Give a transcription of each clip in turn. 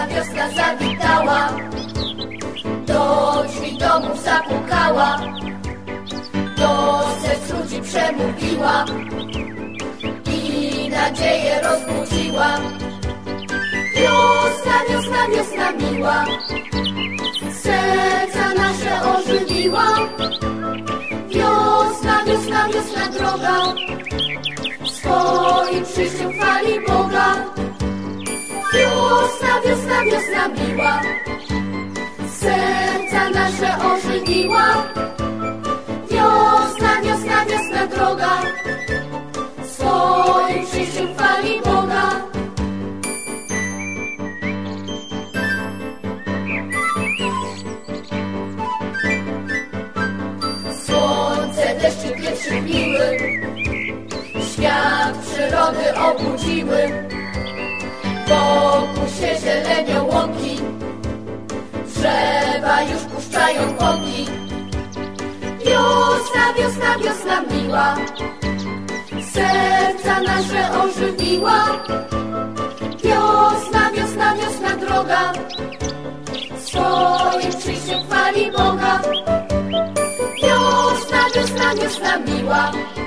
wiosna zawitała, do drzwi domów zapukała, do serc ludzi przemówiła i nadzieję rozbudziła. Wiosna, wiosna, wiosna miła, serca nasze ożywiła. Wiosna, wiosna, wiosna droga, swoim przyjściem chwali Boga. Wiosna, wiosna, wiosna miła, serca nasze ożywiła. Wiosna, wiosna, wiosna droga, swoim przyjściem chwali Boga. Słońce, deszczy pierwszy miły, świat przyrody obudziły. Wokół się zielenią łąki, drzewa już puszczają pąki. Wiosna, wiosna, wiosna miła, serca nasze ożywiła. Wiosna, wiosna, wiosna droga, swoim przyjściem chwali Boga. Wiosna, wiosna, wiosna miła,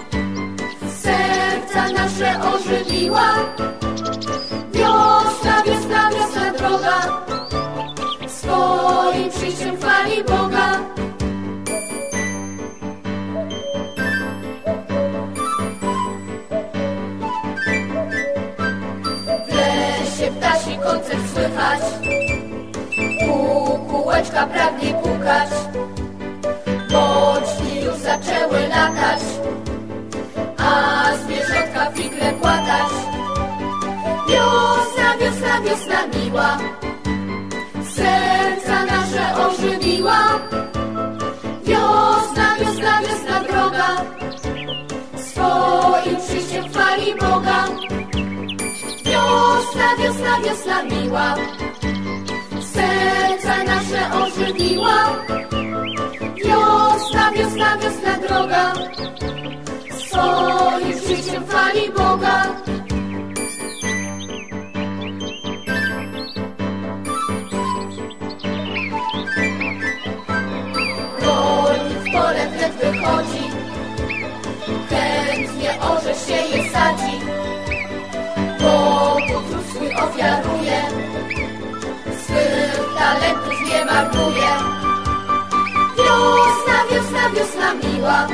serca nasze ożywiła. Wiosna, wiosna, wiosna droga, swoim przyjściem chwali Boga. W lesie ptasi koncert słychać, kółeczka pragnie pukać, boczki już zaczęły latać, a zwierzątka figle płatać. Wiosna, wiosna, wiosna miła, serca nasze ożywiła. Wiosna, wiosna, wiosna droga, swoim przyjściem chwali Boga. Wiosna, wiosna, wiosna miła, serca nasze ożywiła. Wiosna, wiosna, wiosna droga, swoim przyjściem chwali Boga. Wychodzi, chętnie orze się je sadzi, Bogu trud swój ofiaruje, swych talentów nie marnuje. Wiosna, wiosna, wiosna miła,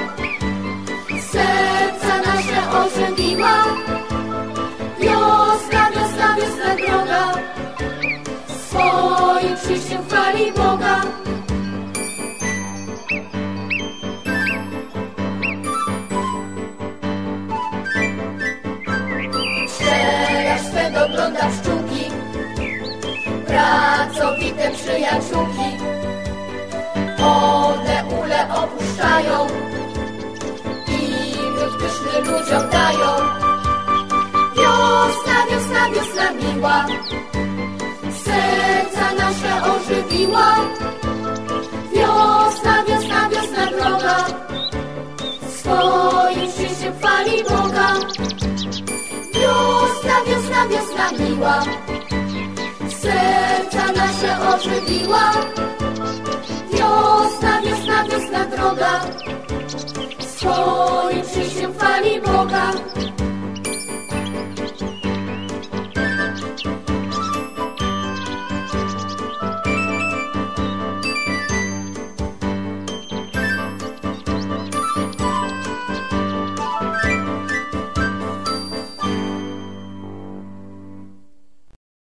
serca nasze ożywiła. Wiosna, wiosna, wiosna droga, swoim przyjściem chwali Boga. Ogląda pszczółki, pracowite przyjaciółki. One ule opuszczają i miód pyszny ludziom dają. Wiosna, wiosna, wiosna miła, serca nasze ożywiła. Wiosna, wiosna, wiosna droga, swoim przyjściem chwali Boga. Wiosna, wiosna, wiosna miła, serca nasze ożywiła. Wiosna, wiosna, wiosna droga, swoim przyjściem chwali Boga.